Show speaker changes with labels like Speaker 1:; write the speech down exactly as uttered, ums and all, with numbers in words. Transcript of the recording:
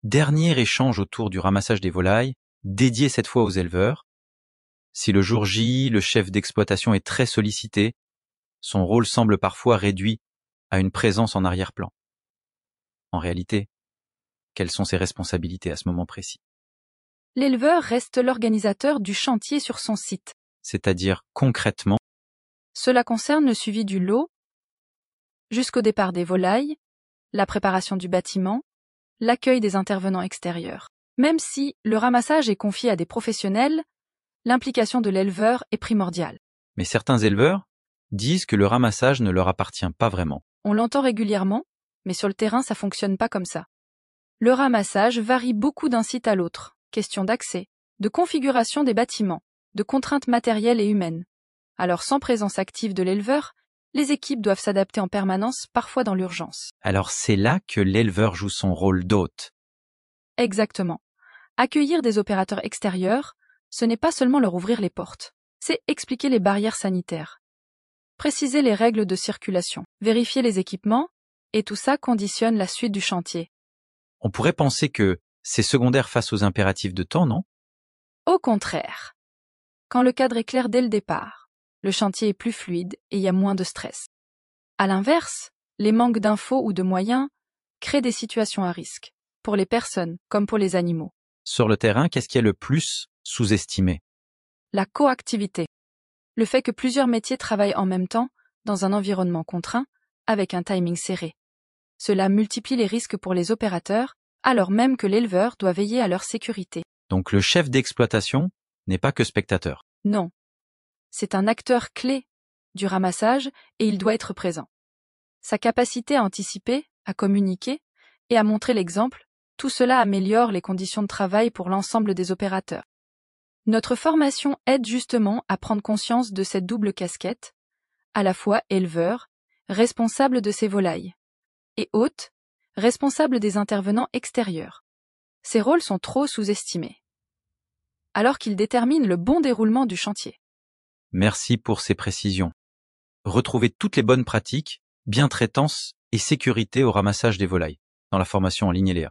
Speaker 1: Dernier échange autour du ramassage des volailles, dédié cette fois aux éleveurs. Si le jour J, le chef d'exploitation est très sollicité, son rôle semble parfois réduit à une présence en arrière-plan. En réalité, quelles sont ses responsabilités à ce moment précis?
Speaker 2: L'éleveur reste l'organisateur du chantier sur son site.
Speaker 1: C'est-à-dire concrètement,
Speaker 2: Cela concerne le suivi du lot, jusqu'au départ des volailles, la préparation du bâtiment, l'accueil des intervenants extérieurs. Même si le ramassage est confié à des professionnels, l'implication de l'éleveur est primordiale.
Speaker 1: mais certains éleveurs disent que le ramassage ne leur appartient pas vraiment.
Speaker 2: On l'entend régulièrement, mais sur le terrain ça fonctionne pas comme ça. Le ramassage varie beaucoup d'un site à l'autre. Question d'accès, de configuration des bâtiments, de contraintes matérielles et humaines. Alors sans présence active de l'éleveur, les équipes doivent s'adapter en permanence, parfois dans l'urgence.
Speaker 1: Alors c'est là que l'éleveur joue son rôle d'hôte.
Speaker 2: Exactement. Accueillir des opérateurs extérieurs, ce n'est pas seulement leur ouvrir les portes, c'est expliquer les barrières sanitaires, préciser les règles de circulation, vérifier les équipements, et tout ça conditionne la suite du chantier.
Speaker 1: On pourrait penser que c'est secondaire face aux impératifs de temps, non?
Speaker 2: Au contraire, quand le cadre est clair dès le départ, le chantier est plus fluide et il y a moins de stress. À l'inverse, les manques d'infos ou de moyens créent des situations à risque, pour les personnes comme pour les animaux.
Speaker 1: Sur le terrain, qu'est-ce qui est le plus sous-estimé?
Speaker 2: La coactivité. Le fait que plusieurs métiers travaillent en même temps, dans un environnement contraint, avec un timing serré. Cela multiplie les risques pour les opérateurs, alors même que l'éleveur doit veiller à leur sécurité.
Speaker 1: Donc le chef d'exploitation n'est pas que spectateur.
Speaker 2: Non. C'est un acteur clé du ramassage et il doit être présent. Sa capacité à anticiper, à communiquer et à montrer l'exemple, tout cela améliore les conditions de travail pour l'ensemble des opérateurs. Notre formation aide justement à prendre conscience de cette double casquette, à la fois éleveur, responsable de ses volailles, et hôte, responsable des intervenants extérieurs. Ces rôles sont trop sous-estimés, alors qu'ils déterminent le bon déroulement du chantier.
Speaker 1: Merci pour ces précisions. Retrouvez toutes les bonnes pratiques, bientraitance et sécurité au ramassage des volailles dans la formation en ligne Eléa.